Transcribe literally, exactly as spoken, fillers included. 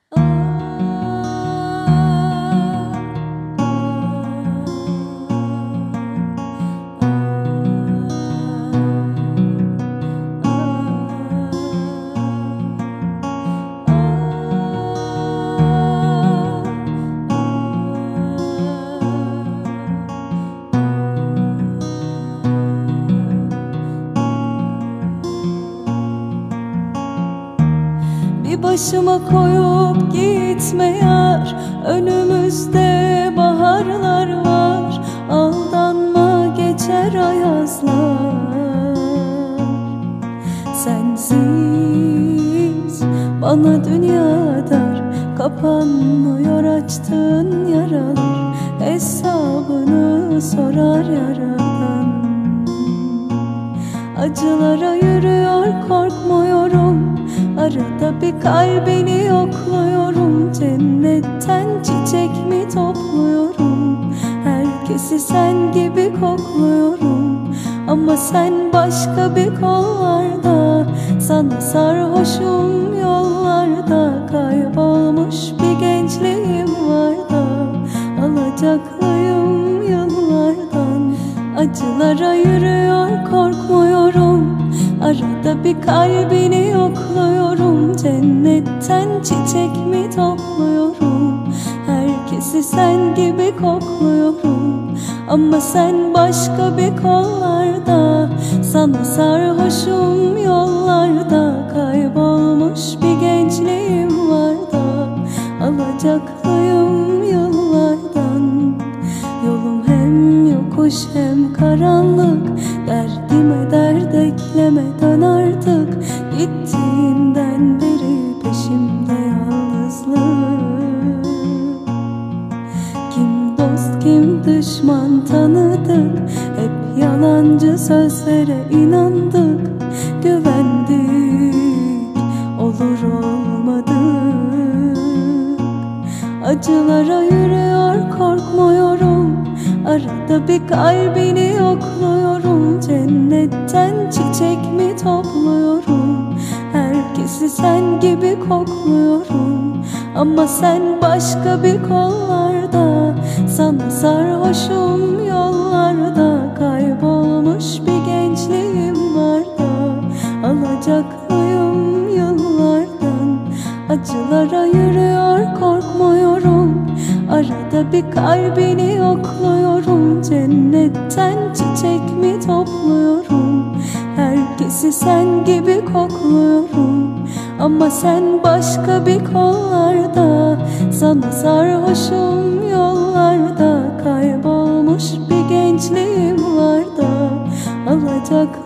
Bir başıma koyup gitme yar, önümüzde baharlar var. Aldanma, geçer ayazlar. Sensiz bana dünya dar, kapanmıyor açtığın yaralar. Hesabını sorar yaradan. Acılara yürüyor, korkmuyorum. Arada bir kalbini yokluyorum. Cennetten çiçek mi topluyorum? Herkesi sen gibi kokluyorum. Ama sen başka bir kollarda. Sana sarhoşum yollarda. Kaybolmuş bir gençliğim var da. Alacaklıyım yıllardan. Acılara yürüyor, korkmuyorum. Arada bir kalbini yokluyorum. Cennetten çiçek mi topluyorum? Herkesi sen gibi kokluyorum. Ama sen başka bir kollarda. Sana sarhoşum yollarda. Kaybolmuş bir gençliğim var da. Alacaklıyım yıllardan. Yolum hem yokuş hem karanlık. Derdime dert eklemeden artık. Gittiğinden beri peşimde yalnızlık. Kim dost kim düşman tanıdık. Hep yalancı sözlere inandık. Güvendik, olur olmadık. Acılara yürüyor, korkmuyorum. Arada bir kalbini yokluyorum. Cennetten çiçek mi topluyorum? Herkesi sen gibi kokluyorum. Ama sen başka bir kollarda. Sana sarhoşum yollarda. Kaybolmuş bir gençliğim var da. Alacaklıyım yıllardan. Acılara yürüyor, korkmuyorum. Arada bir kalbini yokluyorum. Cennetten çiçek mi topluyorum? Herkesi sen gibi kokluyorum. Ama sen başka bir kollarda. Sana sarhoşum yollarda. Kaybolmuş bir gençliğim var da. Alacak